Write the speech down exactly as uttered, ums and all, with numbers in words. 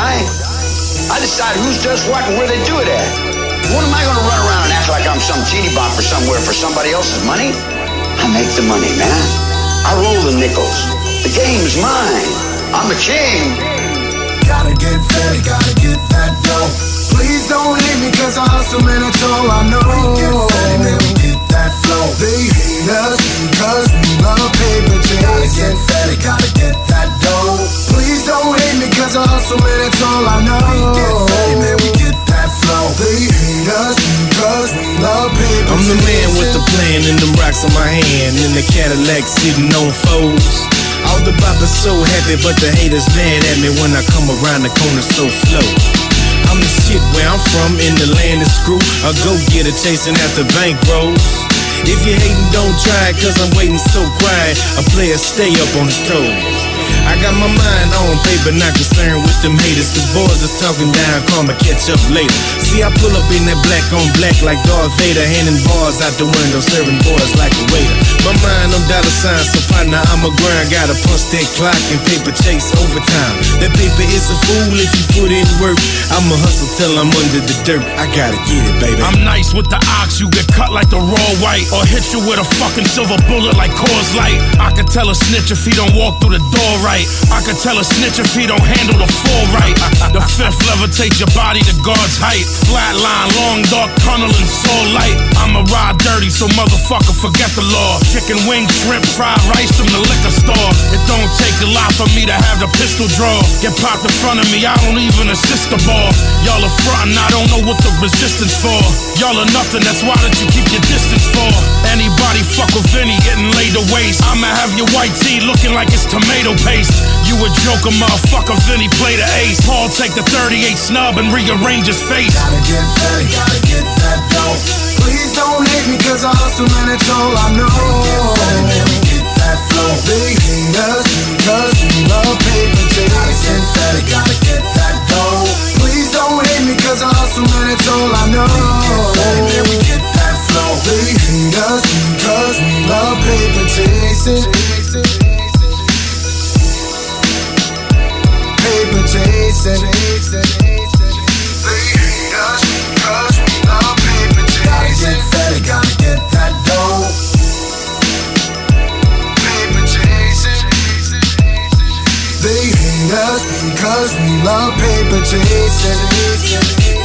die. I decide who's does what and where they do it at. What am I gonna run around and act like I'm some teeny bop for somewhere for somebody else's money? I make the money, man. I roll the nickels. The game's mine. I'm the king. Gotta get fed, gotta get that dough. Please don't hate me cause I hustle, man, that's all I know. We get fed, man, we get that flow. They hate us because we love paper chase. Gotta get fed, gotta get that dough. Please don't hate me cause I hustle, man, that's all I know. We get fed, man, we get that flow. They hate us because we love paper I'm the man with the plan and them rocks on my hand, in the Cadillac sitting on foes. All the boppers so happy, but the haters mad at me when I come around the corner so slow. I'm the shit where I'm from, in the land of screw. A go-getter chasing after bank rolls. If you hating, don't try it, cause I'm waiting so quiet. A player stay up on his toes. I got my mind on paper, not concerned with them haters, cause boys is talking down, karma catch up later. See, I pull up in that black on black like Darth Vader, handing bars out the window, serving boys like a waiter. My mind on dollar signs, so partner, I'm a grind. Gotta punch that clock and paper chase overtime. That paper is a fool if you put in work. I'ma hustle till I'm under the dirt. I gotta get it, baby. I'm nice with the ox, you get cut like the raw white, or hit you with a fucking silver bullet like Coors Light. I can tell a snitch if he don't walk through the door right. I can tell a snitch if he don't handle the four right. The fifth levitates your body to God's height. Flatline, long dark tunnel and soul light. I'ma ride dirty, so motherfucker forget the law. Chicken wings, shrimp, fried rice from the liquor store. It don't take a lot for me to have the pistol draw. Get popped in front of me, I don't even assist the ball. Y'all are frontin', I don't know what the resistance for. Y'all are nothing, that's why that you keep your distance for. Anybody fuck with Vinny, getting laid to waste. I'ma have your white tee looking like it's tomato paste. You a joker, motherfucker, Vinny play the ace. Paul take the thirty-eight snub and rearrange his face. Gotta get fed, gotta get that dough. Please don't hate me cause I hustle, man, that's all I know. We get fed, man, we get that flow. They hate us because we love paper chase. Gotta get fed, gotta get that dough. Please don't hate me cause I hustle, man, that's all I know. We get fed, man, we get that flow. They hate us because we love paper chasing. Paper chasing. They hate us because we love paper chasing. Gotta get fed, gotta get that dough. Paper chasing. They hate us because we love paper chasing.